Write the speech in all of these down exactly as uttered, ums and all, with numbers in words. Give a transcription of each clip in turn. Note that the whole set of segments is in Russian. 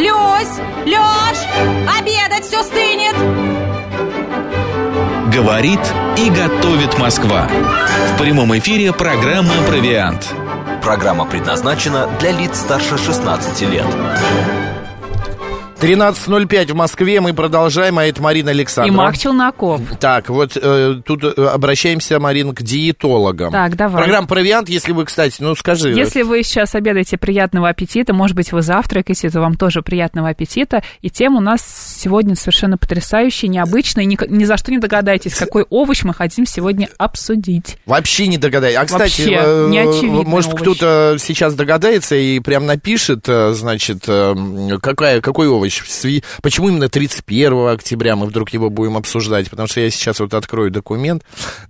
Люсь! Лёш! Обедать все стынет! Говорит и готовит Москва. В прямом эфире программа «Провиант». Программа предназначена для лиц старше шестнадцати лет. тринадцать ноль пять в Москве, мы продолжаем, а это Марина Александрова. И Марк Челноков. Так, вот э, тут обращаемся, Марин, к диетологам. Так, давай. Программа «Провиант», если вы, кстати, ну скажи. Если вы сейчас обедаете, приятного аппетита, может быть, вы завтракаете, то вам тоже приятного аппетита. И тема у нас сегодня совершенно потрясающая, необычная. Ни, ни за что не догадаетесь, какой овощ мы хотим сегодня обсудить. Вообще не догадаетесь. А, кстати, Вообще, неочевидный может, овощ. кто-то сейчас догадается и прям напишет, значит, какая, какой овощ. Почему именно тридцать первого октября мы вдруг его будем обсуждать? Потому что я сейчас вот открою документ.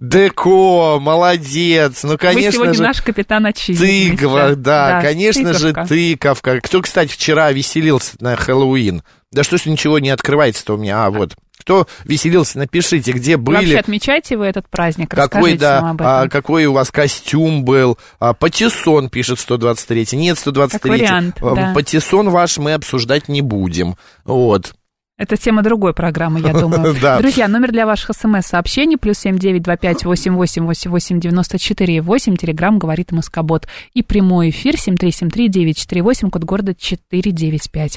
Деко, молодец. Ну, конечно Вы сегодня же, наш капитан очевидности. Тыква, да, да, конечно тыковка. же, тыковка. Кто, кстати, вчера веселился на Хэллоуин? Да что ж ничего не открывается-то у меня? А, вот. Кто веселился, напишите, где были. Вообще отмечаете вы этот праздник? Какой, Расскажите да, нам об этом. а, какой у вас костюм был? А, патиссон, пишет сто двадцать три. Нет, сто двадцать три. Как вариант, да. Патиссон ваш мы обсуждать не будем. Вот. Это тема другой программы, я думаю. Да. Друзья, номер для ваших смс-сообщений плюс семь девять два пять восемь восемь восемь восемь девяносто четыре восемь. Телеграмм говорит Москобот. И прямой эфир семь три семь три девять четыре восемь, код города четыре девять пять.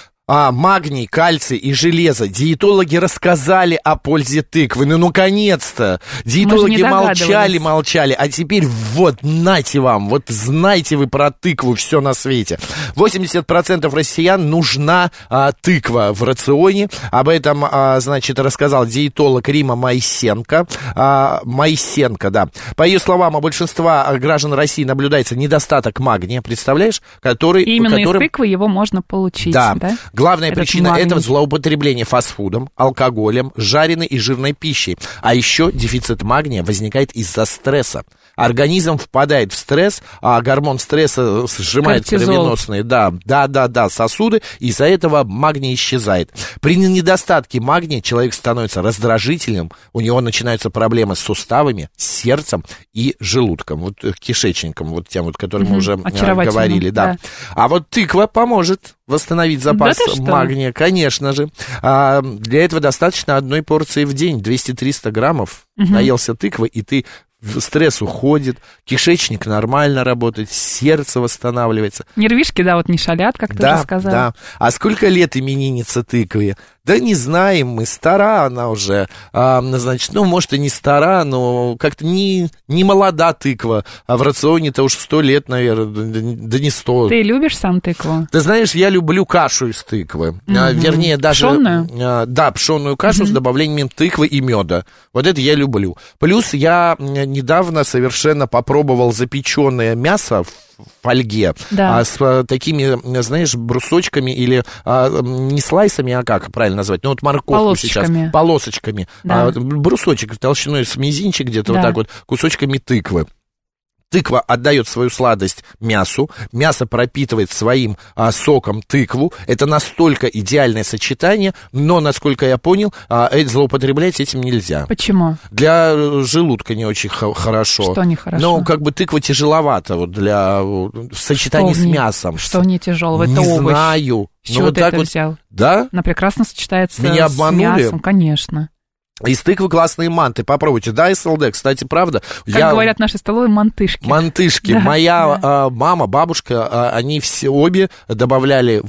А, магний, кальций и железо. Диетологи рассказали о пользе тыквы. Ну, наконец-то. Диетологи молчали, молчали. А теперь вот, нате вам. Вот знайте вы про тыкву все на свете. восемьдесят процентов россиян нужна а, тыква в рационе. Об этом, а, значит, рассказал диетолог Рима Моисенко. А, Моисенко, да. По ее словам, у большинства граждан России наблюдается недостаток магния. Представляешь? Который, И именно которым... из тыквы его можно получить, да. да? Главная Этот причина магний. этого — злоупотребление фастфудом, алкоголем, жареной и жирной пищей. А еще дефицит магния возникает из-за стресса. Организм впадает в стресс, а гормон стресса сжимает Кортизол. кровеносные да, да, да, да, сосуды, и из-за этого магний исчезает. При недостатке магния человек становится раздражительным, у него начинаются проблемы с суставами, с сердцем и желудком, вот кишечником, вот тем, вот, которым мы уже говорили. Да. Да. А вот тыква поможет восстановить запас да магния, конечно же. А, для этого достаточно одной порции в день, двести-триста граммов. Угу. Наелся тыквы, и ты стресс уходит, кишечник нормально работает, сердце восстанавливается. Нервишки, да, вот не шалят, как ты да, уже сказал. Да. А сколько лет именинница тыкве? Да не знаем мы, стара она уже. А, значит, ну, может, и не стара, но как-то не, не молода тыква. А в рационе-то уж сто лет, наверное, да не сто. Ты любишь сам тыкву? Ты знаешь, я люблю кашу из тыквы. Mm-hmm. А, вернее, даже... Пшённую? А, да, пшённую кашу mm-hmm. с добавлением тыквы и меда. Вот это я люблю. Плюс я недавно совершенно попробовал запеченное мясо в фольге, да. а, с а, такими, знаешь, брусочками или а, не слайсами, а как правильно назвать? Ну вот морковку полосочками. Сейчас, полосочками. Да. А, брусочек толщиной с мизинчик где-то, да. вот так вот, кусочками тыквы. Тыква отдает свою сладость мясу, мясо пропитывает своим а, соком тыкву. Это настолько идеальное сочетание, но, насколько я понял, а, злоупотреблять этим нельзя. Почему? Для желудка не очень х- хорошо. Что нехорошо? Ну, как бы тыква тяжеловато вот для в сочетании что с не, мясом. Что не тяжелого? Это не овощ. знаю. С чего вот ты так это вот взял? Да? Она прекрасно сочетается Меня с обманули? мясом, конечно. Из тыквы классные манты, попробуйте. Да, эс эл дэ, кстати, правда. Как я... говорят наши столовые, мантышки. Мантышки. Да, Моя да. а, мама, бабушка, а, они все обе добавляли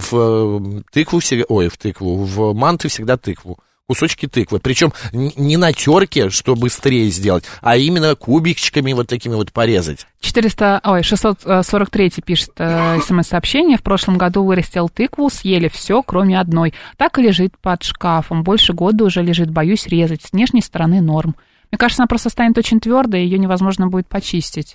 в тыкву, ой, в тыкву, в манты всегда тыкву. Кусочки тыквы. Причем не на терке, что быстрее сделать, а именно кубичками вот такими вот порезать. четыреста, ой, шестьсот сорок три пишет э, смс-сообщение. В прошлом году вырастил тыкву, съели все, кроме одной. Так и лежит под шкафом. Больше года уже лежит, боюсь резать. С внешней стороны норм. Мне кажется, она просто станет очень твердой, ее невозможно будет почистить.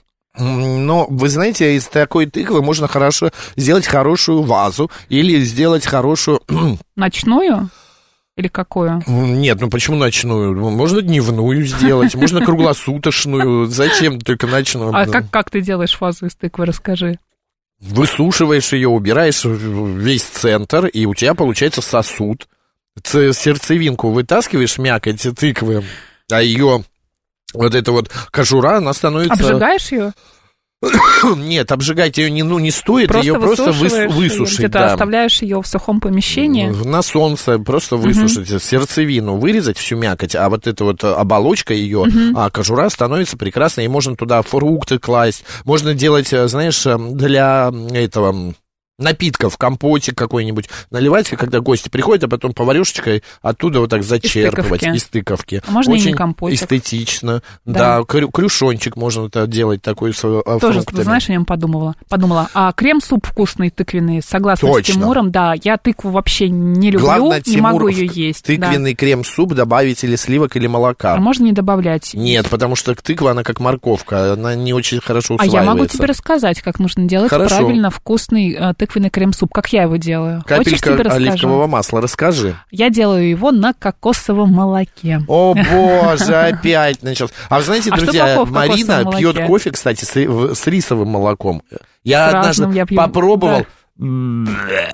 Но, вы знаете, из такой тыквы можно хорошо сделать хорошую вазу или сделать хорошую... Ночную? Или какую? Нет, ну почему ночную? Можно дневную сделать, можно круглосуточную. Зачем только ночную? А как, как ты делаешь вазу из тыквы, расскажи. Высушиваешь ее, убираешь весь центр, и у тебя получается сосуд. Сердцевинку вытаскиваешь, мякоть тыквы, а ее вот эта вот кожура, она становится... Обжигаешь ее? Нет, обжигать ее не, ну, не стоит, просто ее просто выс, высушить. Где-то да. оставляешь ее в сухом помещении. На солнце просто высушить, угу. сердцевину вырезать, всю мякоть, а вот эта вот оболочка ее, угу. а кожура становится прекрасной, и можно туда фрукты класть, можно делать, знаешь, для этого... напитков, компотик какой-нибудь наливать, когда гости приходят, а потом поварешечкой оттуда вот так зачерпывать из тыковки. А можно очень и не компотик. Эстетично. Да, да крю- крюшончик можно это делать такой с фруктами. Тоже, ты знаешь, о нем подумала. подумала. А крем-суп вкусный тыквенный, согласна Точно. С Тимуром, да, я тыкву вообще не люблю, Главное, не Тимур, могу ее есть. Тыквенный да. крем-суп добавить или сливок, или молока. А можно не добавлять? Нет, потому что тыква, она как морковка, она не очень хорошо усваивается. А я могу тебе рассказать, как нужно делать Хорошо. правильно вкусный э, тыквенный крем-суп. Как я его делаю? Капелька оливкового масла, расскажи. Я делаю его на кокосовом молоке. О, боже, опять начался. А вы знаете, а друзья, Марина пьет кофе, кстати, с, с рисовым молоком. Я однажды я попробовал... Да.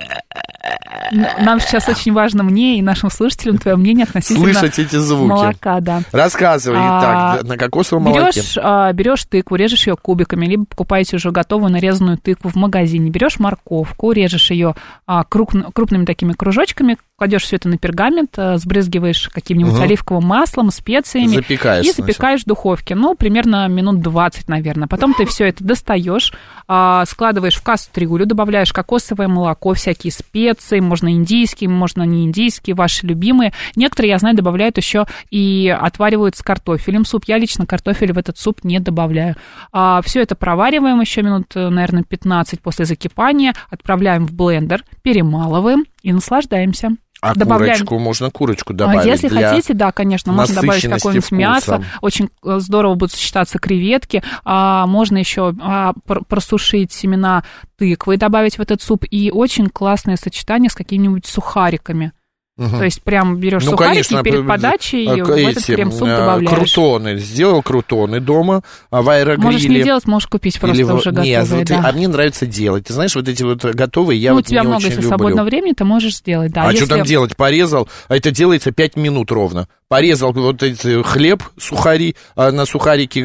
Нам сейчас очень важно, мне и нашим слушателям, твое мнение относительно слышать эти звуки. Молока, да. Рассказывай, а, так, на кокосовом молоке. Берешь, а, берешь тыкву, режешь ее кубиками, либо покупаете уже готовую нарезанную тыкву в магазине. Берешь морковку, режешь ее а, круп, крупными такими кружочками, кладешь все это на пергамент, а, сбрызгиваешь каким-нибудь угу. оливковым маслом, специями. Запекаешь. И запекаешь в духовке. Ну, примерно минут двадцать, наверное. Потом ты все это достаешь, а, складываешь в кастрюлю, добавляешь кокосовое молоко, всякие специи, можно индийские, можно не индийские, ваши любимые. Некоторые, я знаю, добавляют еще и отваривают с картофелем суп. Я лично картофель в этот суп не добавляю. А, все это провариваем еще минут, наверное, пятнадцать после закипания, отправляем в блендер, перемалываем и наслаждаемся. А добавляем... курочку, можно курочку добавить? Если хотите, да, конечно, можно добавить какое-нибудь вкуса. Мясо, очень здорово будут сочетаться креветки, а, можно еще а, просушить семена тыквы и добавить в этот суп, и очень классное сочетание с какими-нибудь сухариками. Угу. То есть прям берешь ну, сухарики конечно, перед подачей и в этот крем-суп добавляешь. Крутоны. Сделал крутоны дома в аэрогриле. Можешь не делать, можешь купить просто Или... уже готовые. Нет, да. ты... А мне нравится делать. Ты знаешь, вот эти вот готовые я ну, вот не очень люблю. У тебя много, если свободного времени, ты можешь сделать. Да. А если... что там делать? Порезал, а это делается пять минут ровно. Порезал вот этот хлеб, сухари, на сухарики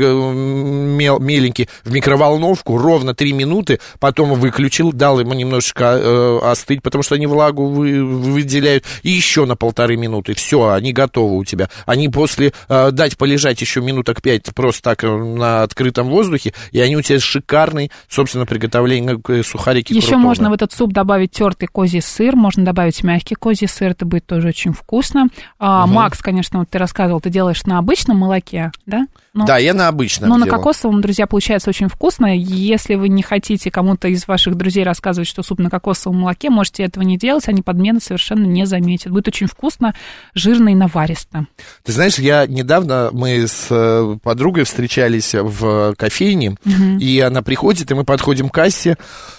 мел, меленькие, в микроволновку, ровно три минуты, потом выключил, дал ему немножечко э, остыть, потому что они влагу вы, выделяют, и еще на полторы минуты. Все, они готовы у тебя. Они после э, дать полежать еще минуток пять просто так на открытом воздухе, и они у тебя шикарный, собственно, приготовление сухарики. Еще крутоны. Можно в этот суп добавить тертый козий сыр, можно добавить мягкий козий сыр, это будет тоже очень вкусно. А, угу. Макс, конечно, вот ты рассказывал, ты делаешь на обычном молоке, да? Но, да, я на обычном Но делаю. на кокосовом, друзья, получается очень вкусно. Если вы не хотите кому-то из ваших друзей рассказывать, что суп на кокосовом молоке, можете этого не делать, они подмены совершенно не заметят. Будет очень вкусно, жирно и наваристо. Ты знаешь, я недавно, мы с подругой встречались в кофейне, угу. и она приходит, и мы подходим к кассе.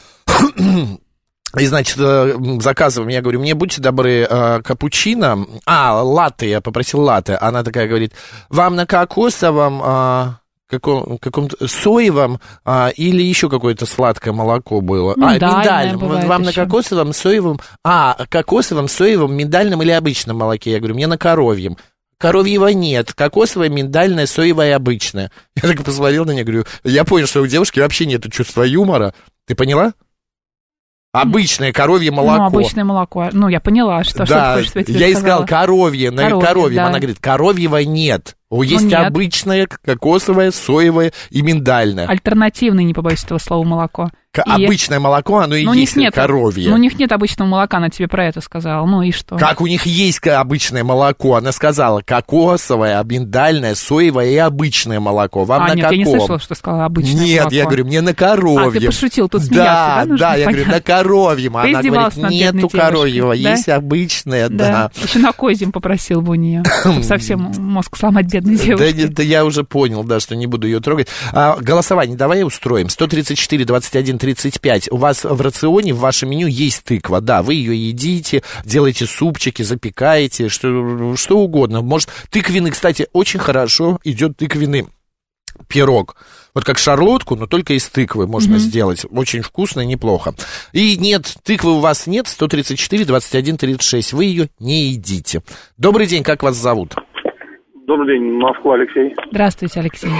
И, значит, заказываем, я говорю, мне будьте добры, капучино, а, латте, я попросил латте. Она такая говорит, вам на кокосовом, каком, каком-то соевом а, или еще какое-то сладкое молоко было. Ну, а, миндальном. Вам еще. На кокосовом, соевом, а, кокосовом, соевом, миндальном или обычном молоке? Я говорю, мне на коровьем. Коровьего нет, кокосовое, миндальное, соевое, обычное. Я так посмотрел на нее, говорю, я понял, что у девушки вообще нет чувства юмора. Ты поняла? Обычное коровье молоко. Ну, обычное молоко. Ну, я поняла, что, да, что ты хочешь, я искал коровье, на коровье, коровьем. Да. Она говорит, коровьего нет. Есть ну, обычное, кокосовое, соевое и миндальное. Альтернативное, не побоюсь этого слова, молоко. К- и... Обычное молоко, оно и ну, есть нет, коровье. Ну, у них нет обычного молока, она тебе про это сказала. Ну и что? Как у них есть обычное молоко? Она сказала, кокосовое, миндальное, соевое и обычное молоко. Вам а, на нет, каком? я не слышала, что сказала обычное Нет, молоко. я говорю, мне на коровьем. А, ты пошутил, тут смеяться, да? Да, да, я понять. говорю, на коровьем. Ты она говорит, нету коровьего, да? есть обычное, да. да. Еще на козьем попросил бы у нее, чтобы совсем мозг сломать бедной девушке. Да, да я уже понял, да, что не буду ее трогать. А, голосование давай устроим. сто тридцать четыре двадцать один тридцать пять. У вас в рационе, в вашем меню есть тыква. Да, вы ее едите, делаете супчики, запекаете, что, что угодно. Может, тыквенный, кстати, очень хорошо идет тыквенный пирог. Вот как шарлотку, но только из тыквы можно mm-hmm. сделать. Очень вкусно и неплохо. И нет, тыквы у вас нет, сто тридцать четыре двадцать один тридцать шесть. Вы ее не едите. Добрый день, как вас зовут? Добрый день, Москва, Алексей. Здравствуйте, Алексей.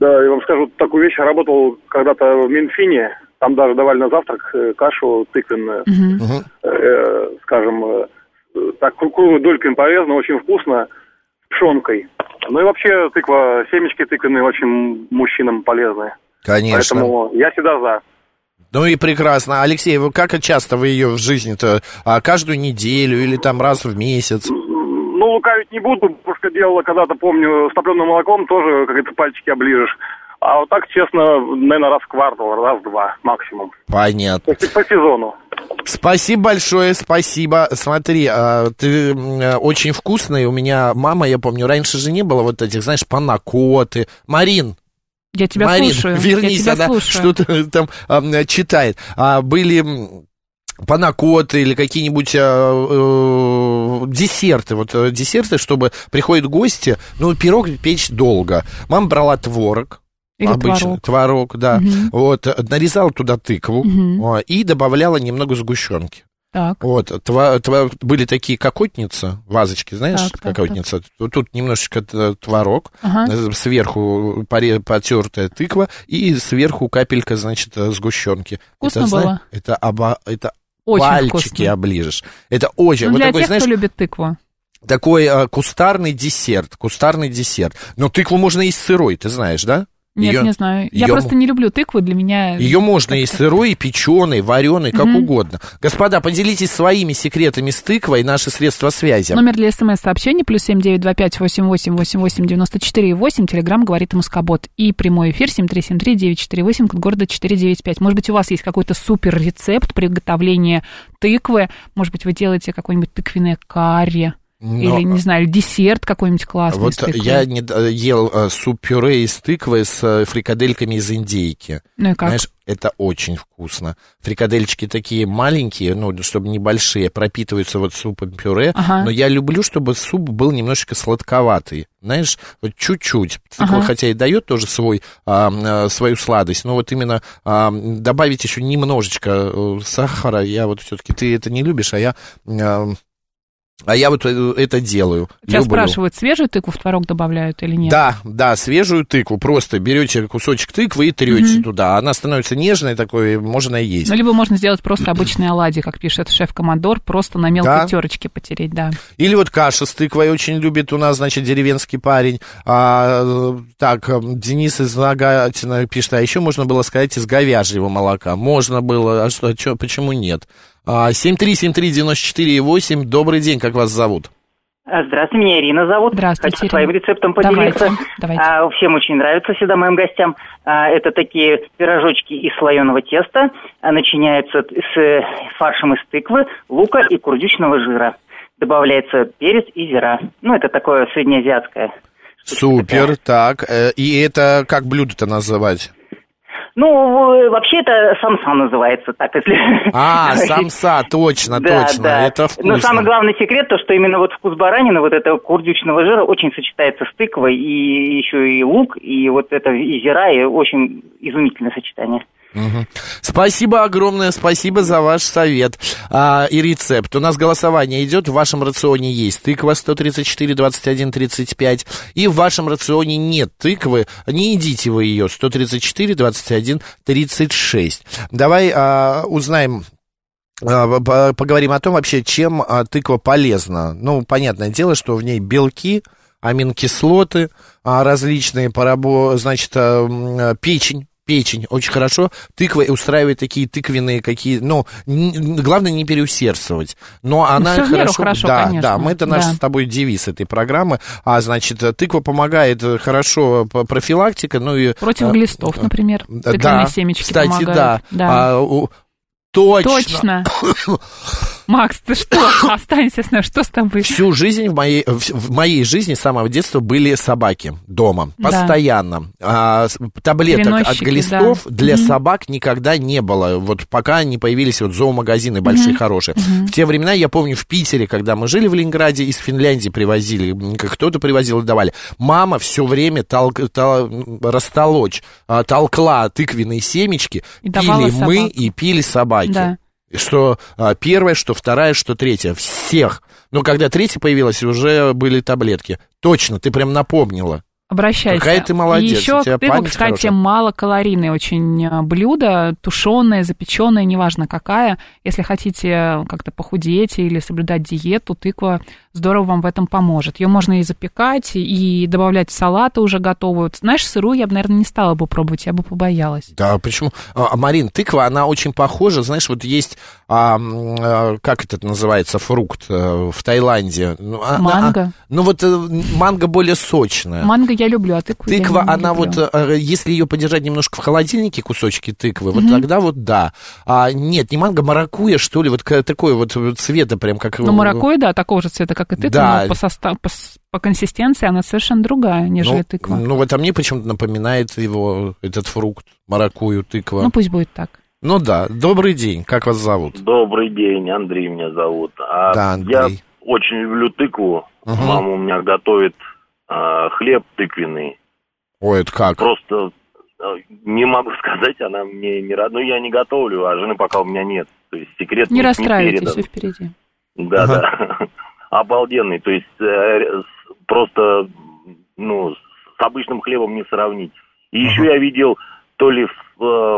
Да, я вам скажу такую вещь. Я работал когда-то в Минфине. Там даже давали на завтрак кашу тыквенную. Uh-huh. Э, скажем, э, так круглыми дольками порезано, очень вкусно, с пшенкой. Ну и вообще тыква, семечки тыквенные очень мужчинам полезные. Конечно. Поэтому я всегда за. Ну и прекрасно. Алексей, вы как часто вы ее в жизни-то? А каждую неделю или там раз в месяц? Ну, лукавить не буду, потому что делала когда-то, помню, с топленым молоком тоже как-то пальчики оближешь. А вот так, честно, наверное, раз в квартал, раз в два максимум. Понятно. По, по сезону. Спасибо большое, спасибо. Смотри, ты очень вкусный. У меня мама, я помню, раньше же не было вот этих, знаешь, панакоты. Марин, я тебя Марин, слушаю. вернись, я тебя она слушаю. что-то там а, читает. А, были панакоты или какие-нибудь а, а, десерты. Вот десерты, чтобы приходят гости, ну, пирог печь долго. Мама брала творог. Или обычно творог. творог, да. Угу. Вот, нарезала туда тыкву угу. и добавляла немного сгущенки. Так. Вот, тва, тва, были такие кокотницы, вазочки, знаешь, так, кокотница. Так, так. Тут немножечко творог, ага. сверху потертая тыква и сверху капелька, значит, сгущенки. Вкусно это, было? Знаешь, это, оба, это очень пальчики вкусно. оближешь. Это очень... Ну, вот для такой, тех, знаешь, кто любит тыкву. Такой а, кустарный десерт, кустарный десерт. Но тыкву можно есть сырой, ты знаешь, да? Нет, Её, не знаю. Я её, просто не люблю тыкву, для меня... Ее можно и сырой, и печеной, вареной, как угу. угодно. Господа, поделитесь своими секретами с тыквой, наши средства связи. Номер для смс-сообщений плюс семь девять два пять восемь восемь восемь восемь девяносто четыре восемь. Телеграмм говорит Москобот. И прямой эфир семь три семь три девять четыре восемь, код города четыре девять пять. Может быть, у вас есть какой-то супер рецепт приготовления тыквы. Может быть, вы делаете какое-нибудь тыквенное карри. Но... Или, не знаю, десерт какой-нибудь классный. Вот я не ел а, суп-пюре из тыквы с а, фрикадельками из индейки. Ну и как? Знаешь, это очень вкусно. Фрикадельчики такие маленькие, ну, чтобы небольшие, пропитываются вот супом-пюре. Ага. Но я люблю, чтобы суп был немножечко сладковатый. Знаешь, вот чуть-чуть. Тыква, ага. хотя и дает тоже свой, а, свою сладость, но вот именно а, добавить еще немножечко сахара. Я вот все-таки, ты это не любишь, а я... А, А я вот это делаю. Тебя люблю. Спрашивают, свежую тыкву в творог добавляют или нет? Да, да, свежую тыкву. Просто берете кусочек тыквы и трете mm-hmm. туда. Она становится нежной такой, можно и есть. Ну, либо можно сделать просто обычные оладьи, как пишет шеф-командор, просто на мелкой да. терочке потереть, да. Или вот каша с тыквой очень любит у нас, значит, деревенский парень. А, так, Денис из Нагатина пишет, а еще можно было сказать из говяжьего молока. Можно было, а что, что почему нет? семь три семь три девять четыре восемь. Добрый день, как вас зовут? Здравствуйте, меня Ирина зовут. Здравствуйте, Хочу своим рецептом поделиться. Давайте, давайте. А, всем очень нравится всегда моим гостям. А, это такие пирожочки из слоеного теста. А, начиняются с фаршем из тыквы, лука и курдючного жира. Добавляется перец и зира. Ну, это такое среднеазиатское. Супер, так. И это как блюдо-то называть? Ну, вообще это самса называется, так, если... А, самса, точно, да, точно, да. это вкусно. Но самый главный секрет, то, что именно вот вкус баранины, вот этого курдючного жира очень сочетается с тыквой, и еще и лук, и вот это и зира, и очень изумительное сочетание. Угу. Спасибо огромное, спасибо за ваш совет а, и рецепт. У нас голосование идет, в вашем рационе есть тыква сто тридцать четыре двадцать один тридцать пять, и в вашем рационе нет тыквы, не едите вы ее, сто тридцать четыре двадцать один тридцать шесть. Давай а, узнаем... Поговорим о том вообще, чем тыква полезна. Ну, понятное дело, что в ней белки, аминокислоты различные, порабо... значит, печень. Печень очень хорошо. Тыква устраивает такие тыквенные какие, ну, н- главное не переусердствовать. Но она ну, хорошо, хорошо, да, конечно. да, мы это наш да. с тобой девиз этой программы. А значит, тыква помогает хорошо профилактика, ну и против глистов, например. Тыквенные да, семечки кстати, помогают. да. да. А, у, точно. Точно. Макс, ты что? Останься с нами, что с тобой? Всю жизнь, в моей, в моей жизни с самого детства были собаки дома, да. постоянно. А, таблеток от глистов да. для mm-hmm. собак никогда не было, вот пока не появились вот зоомагазины большие, mm-hmm. хорошие. Mm-hmm. В те времена, я помню, в Питере, когда мы жили в Ленинграде, из Финляндии привозили, кто-то привозил и давали. Мама все время тол- тол- растолочь, толкла тыквенные семечки, и пили мы и пили собаки. Да. Что а, первая, что вторая, что третья. Всех. Но когда третья появилась, уже были таблетки. Точно, ты прям напомнила. Обращайся. Какая ты молодец. И еще тыква, кстати, хорошая. Малокалорийное очень блюдо, тушеное, запеченное, неважно какая. Если хотите как-то похудеть или соблюдать диету, тыква здорово вам в этом поможет. Ее можно и запекать, и добавлять в салаты уже готовую. Знаешь, сырую я бы, наверное, не стала бы пробовать, я бы побоялась. Да, почему? А, Марин, тыква, она очень похожа. Знаешь, вот есть, а, а, как это называется, фрукт а, в Таиланде? Манго. А, ну вот манго более сочная. Манго я люблю, а тыкву Тыква, я не она люблю. вот, если ее подержать немножко в холодильнике, кусочки тыквы, Mm-hmm. вот тогда вот да. А нет, не манго, маракуйя, что ли, вот такой вот цвета прям как... Ну, маракуйя, да, такого же цвета, как и тыква, да. Но по, состав, по, по консистенции она совершенно другая, нежели ну, тыква. Ну, вот а мне почему-то напоминает его, этот фрукт, маракуйю, тыква. Ну, пусть будет так. Ну да, добрый день, как вас зовут? Добрый день, Андрей меня зовут. А да, Андрей. Я очень люблю тыкву, угу. Мама у меня готовит а, хлеб тыквенный. Ой, это как? Просто не могу сказать, она мне не рада. Ну, я не готовлю, а жены пока у меня нет. То есть секрет не не расстраивайтесь, передан. все впереди. Да, ага. да. Обалденный. То есть э, просто, ну, с обычным хлебом не сравнить. И ага. еще я видел, то ли в, в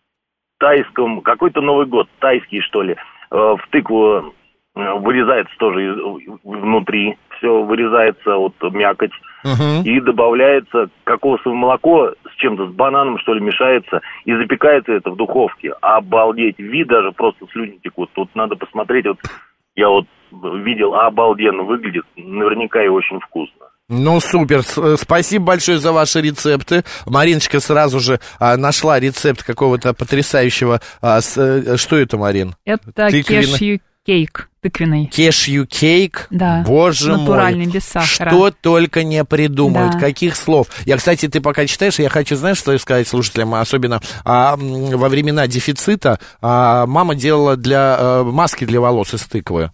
тайском, какой-то Новый год, тайский, что ли, в тыкву вырезается тоже внутри, все вырезается, вот мякоть, uh-huh. и добавляется кокосовое молоко с чем-то, с бананом, что ли, мешается, и запекается это в духовке. Обалдеть, вид даже просто слюни текут. Тут надо посмотреть, вот я вот видел, обалденно выглядит, наверняка и очень вкусно. Ну, супер. Спасибо большое за ваши рецепты. Мариночка сразу же а, нашла рецепт какого-то потрясающего... А, с, что это, Марин? Это кешью кейк тыквенный. Кешью кейк? Да. Боже натуральный, мой. без сахара. Что только не придумают. Да. Каких слов. Я, кстати, ты пока читаешь, я хочу, знаешь, что сказать слушателям, особенно а, во времена дефицита а, мама делала для а, маски для волос из тыквы.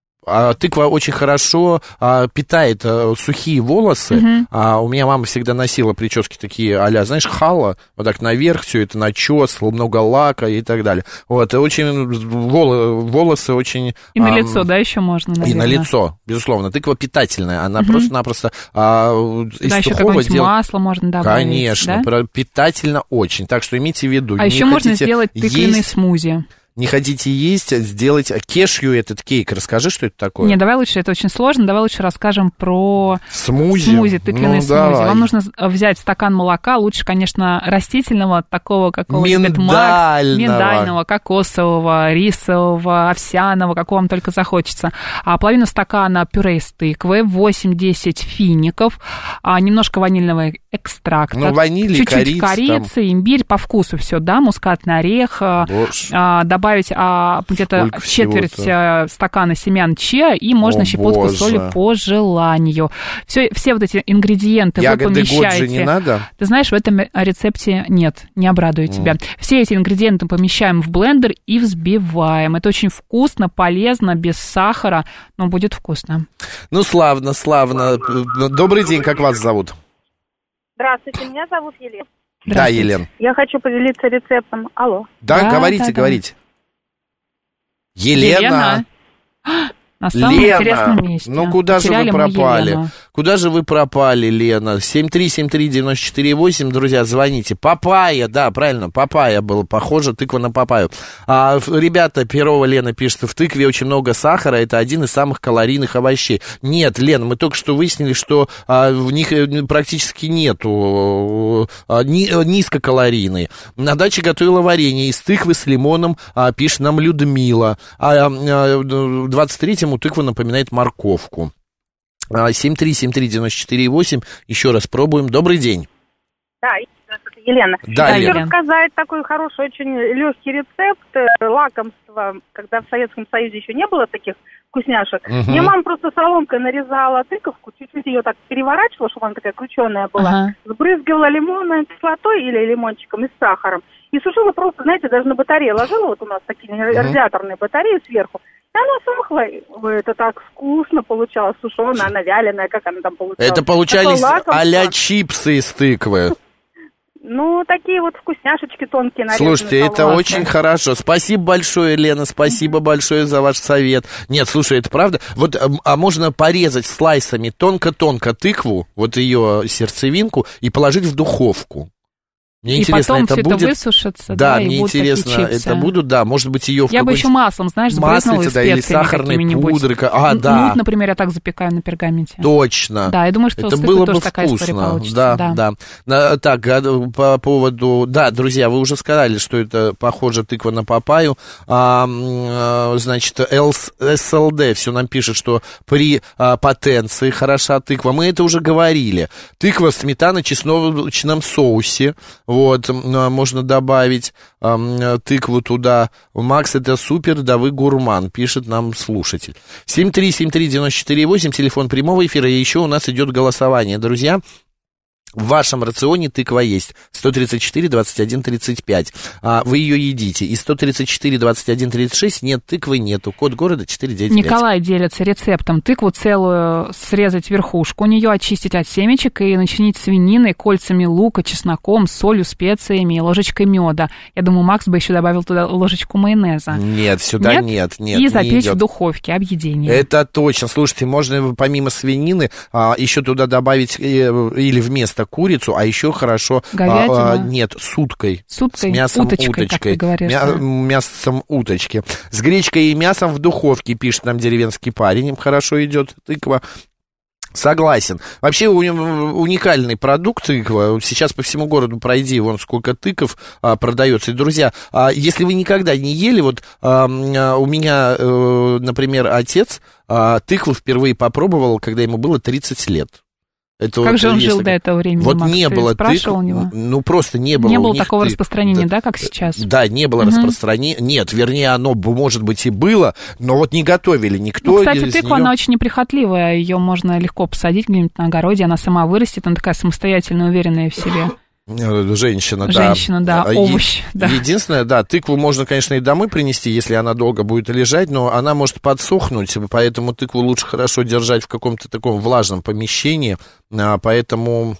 А, тыква очень хорошо а, питает а, сухие волосы. Uh-huh. А, у меня мама всегда носила прически такие а-ля, знаешь, хала, вот так наверх, все это начес, много лака и так далее. Вот, и очень вол, волосы очень... И а, на лицо, да, еще можно, наверное. И на лицо, безусловно. Тыква питательная, она uh-huh. просто-напросто а, из да, сухого еще дел... масло можно добавить. Конечно, да? питательно очень. Так что имейте в виду. А еще можно сделать тыквенный есть... смузи. Не хотите есть, сделать кешью этот кейк. Расскажи, что это такое. Не, давай лучше, это очень сложно. Давай лучше расскажем про смузи, смузи тыквенный ну, смузи. давай. Вам нужно взять стакан молока, лучше, конечно, растительного, такого, какого любит Макс, миндального, кокосового, рисового, овсяного, какого вам только захочется. А половину стакана пюре из тыквы, восемь-десять фиников, а, немножко ванильного экстракта, ну, ваниль, чуть-чуть корица, корицы, там... имбирь, по вкусу все, да, мускатный орех, а, добавить а, где-то Сколько четверть всего-то? стакана семян чиа, и можно О, щепотку боже. соли по желанию. Все, все вот эти ингредиенты ягоды вы помещаете. Годжи не надо? Ты знаешь, в этом рецепте нет, не обрадую mm. тебя. Все эти ингредиенты помещаем в блендер и взбиваем. Это очень вкусно, полезно, без сахара, но будет вкусно. Ну, славно, славно. Добрый день, как вас зовут? Здравствуйте, меня зовут Елена. Да, Елена. Я хочу поделиться рецептом. Алло. Да, да говорите, да, говорите. Да. Елена. Елена. На самом Лена, интересном месте. Ну куда Потеряли же вы пропали? Елену. Куда же вы пропали, Лена? семь три семь три девять четыре восемь, друзья, звоните. Папайя, да, правильно, папайя было похоже, тыква на папайю. А, ребята, Перова Лена пишет, в тыкве очень много сахара, это один из самых калорийных овощей. Нет, Лена, мы только что выяснили, что а, в них практически нету а, ни, низкокалорийные. На даче готовила варенье из тыквы с лимоном, а, пишет нам Людмила. А, а двадцать третьему тыква напоминает морковку. семь три семь три девять четыре восемь. Еще раз пробуем. Добрый день. Да, это Елена. Да, Я Елена. хочу рассказать такой хороший, очень легкий рецепт лакомства, когда в Советском Союзе еще не было таких вкусняшек. Угу. Мне мама просто соломкой нарезала тыковку, чуть-чуть ее так переворачивала, чтобы она такая крученая была, ага. сбрызгивала лимонной кислотой или лимончиком и с сахаром. И сушила просто, знаете, даже на батарее ложила, вот у нас такие uh-huh. радиаторные батареи сверху, и она сохла. Это так вкусно получалось, сушеная, она вяленая, как она там получалась. Это получались а-ля чипсы из тыквы. Ну, такие вот вкусняшечки тонкие. Слушайте, это очень хорошо. Спасибо большое, Лена, спасибо большое за ваш совет. Нет, слушай, это правда. Вот, а можно порезать слайсами тонко-тонко тыкву, вот ее сердцевинку, и положить в духовку. Мне и интересно, потом это все будет... это высушится, да, да, и мне будут интересно, это будут, да, может быть, ее в Я бы еще маслом, знаешь, сбрызнула да, или сахарной пудры. А, да. Нут, например, я так запекаю на пергаменте. Точно. Да, я думаю, что это с было тоже бы такая вкусно. история получится. Да, да. да. Так, по поводу... Да, друзья, вы уже сказали, что это похоже тыква на папайю. А, значит, эс эл дэ все нам пишет, что при а, потенции хороша тыква. Мы это уже говорили. Тыква в сметано-чесночном соусе. Вот, можно добавить э, тыкву туда. Макс, это супер, да вы гурман, пишет нам слушатель. семь три семь три девять четыре восемь, телефон прямого эфира, и еще у нас идет голосование. Друзья, в вашем рационе тыква есть. сто тридцать четыре двадцать один тридцать пять. А, вы ее едите. И сто тридцать четыре двадцать один тридцать шесть нет, тыквы нету. Код города четыре девять пять. Николай делится рецептом. Тыкву целую срезать верхушку, у нее очистить от семечек и начинить свининой, кольцами лука, чесноком, солью, специями и ложечкой меда. Я думаю, Макс бы еще добавил туда ложечку майонеза. Нет, сюда нет, нет. нет и запечь идет. В духовке, объедение. Это точно. Слушайте, можно помимо свинины а, еще туда добавить э, или вместо курицу, а еще хорошо... Говядина? А, нет, с уткой. С уткой? С мясом уточкой, уточкой. как ты говоришь. Мя- да. Мясом уточки. С гречкой и мясом в духовке, пишет нам деревенский парень. Хорошо идет тыква. Согласен. Вообще уникальный продукт тыква. Сейчас по всему городу пройди, вон сколько тыков а, продается. И, друзья, а, если вы никогда не ели, вот а, у меня, а, например, отец а, тыкву впервые попробовал, когда ему было тридцать лет. Это как вот, же он жил если... до этого времени, Вот Макс? не Ты было спрашивал тыкв... у него? Ну, просто не было. Не было такого тык... распространения, да. да, да, как сейчас? Да, не было угу. распространения. Нет, вернее, оно, может быть, и было, но вот не готовили никто. Ну, кстати, тыква, нее... она очень неприхотливая. Ее можно легко посадить где-нибудь на огороде, она сама вырастет, она такая самостоятельная, уверенная в себе. Женщина, да. Женщина, да, овощ. Е- да. Единственное, да, тыкву можно, конечно, и домой принести, если она долго будет лежать, но она может подсохнуть, поэтому тыкву лучше хорошо держать в каком-то таком влажном помещении, поэтому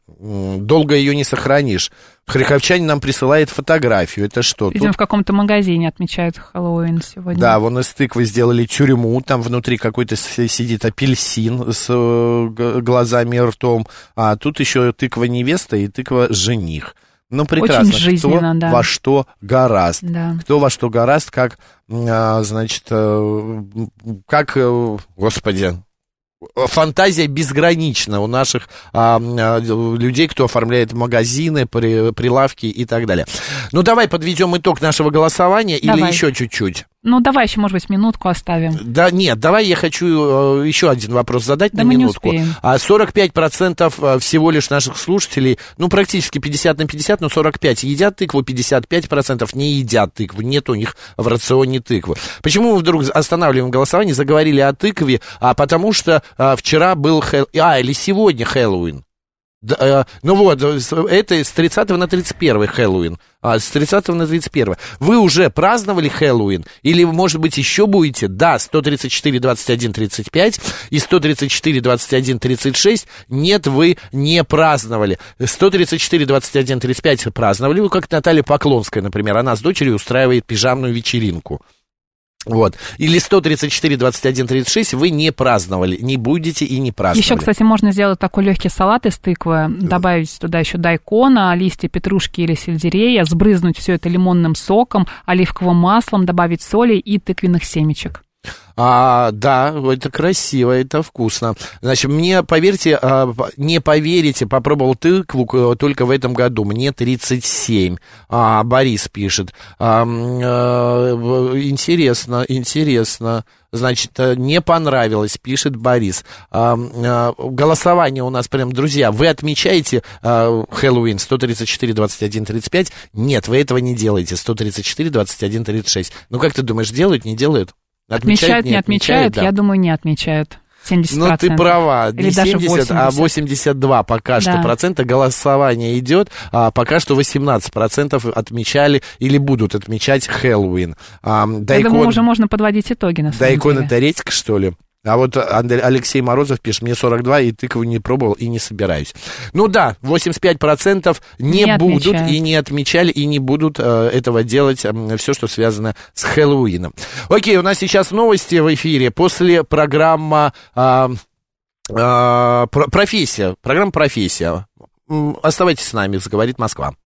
долго ее не сохранишь. Хряковчанин нам присылает фотографию. Это что? Видимо, Тут... в каком-то магазине отмечают Хэллоуин сегодня. Да, вон из тыквы сделали тюрьму. Там внутри какой-то сидит апельсин с глазами и ртом. А тут еще тыква невеста и тыква жених. Ну, прекрасно. Очень жизненно, Кто да. во что гораст. Да. Кто во что гораст, как, значит, как, господи... Фантазия безгранична у наших а, а, людей, кто оформляет магазины, при, прилавки и так далее. Ну, давай подведем итог нашего голосования давай. Или еще чуть-чуть? Ну, давай еще, может быть, минутку оставим. Да, нет, давай я хочу э, еще один вопрос задать да на мы минутку. Не успеем. сорок пять процентов всего лишь наших слушателей, ну, практически пятьдесят на пятьдесят, но сорок пять едят тыкву, пятьдесят пять процентов не едят тыкву, нет у них в рационе тыквы. Почему мы вдруг останавливаем голосование, заговорили о тыкве? А потому что а, вчера был, Хэл... а, или сегодня Хэллоуин. Да, э, ну вот, это с тридцатого на тридцать первое Хэллоуин, а с тридцатого на тридцать первое. Вы уже праздновали Хэллоуин? Или, может быть, еще будете? Да, сто тридцать четыре двадцать один тридцать пять и сто тридцать четыре двадцать один тридцать шесть. Нет, вы не праздновали. сто тридцать четыре двадцать один тридцать пять праздновали. Вы, как Наталья Поклонская, например, она с дочерью устраивает пижамную вечеринку. Вот. Или сто тридцать четыре двадцать один тридцать шесть вы не праздновали, не будете и не праздновали. Еще, кстати, можно сделать такой легкий салат из тыквы, добавить туда еще дайкона, листья петрушки или сельдерея, сбрызнуть все это лимонным соком, оливковым маслом, добавить соли и тыквенных семечек. А, да, это красиво, это вкусно. Значит, мне, поверьте, не поверите, попробовал тыкву только в этом году. Мне тридцать семь. А, Борис пишет. А, интересно, интересно. Значит, не понравилось, пишет Борис. А, а, голосование у нас прям, друзья, вы отмечаете а, Хэллоуин сто тридцать четыре двадцать один тридцать пять? Нет, вы этого не делаете. сто тридцать четыре двадцать один тридцать шесть. Ну, как ты думаешь, делают, не делают? Отмечают, не отмечают, да. Я думаю, не отмечают. семьдесят процентов. Ну, ты права, или не семьдесят, восемьдесят. А восемьдесят два пока что да. процента голосования идет, а пока что восемнадцать процентов отмечали или будут отмечать Хэллоуин. А, Я Дайкон... думаю, уже можно подводить итоги, на самом Дайкон деле. это редька, что ли? А вот Алексей Морозов пишет, мне сорок два, и тыкву не пробовал, и не собираюсь. Ну да, восемьдесят пять процентов не, не будут, отмечают. И не отмечали, и не будут э, этого делать, э, все, что связано с Хэллоуином. Окей, у нас сейчас новости в эфире, после программы э, э, «Профессия», программа «Профессия». Оставайтесь с нами, «Говорит Москва».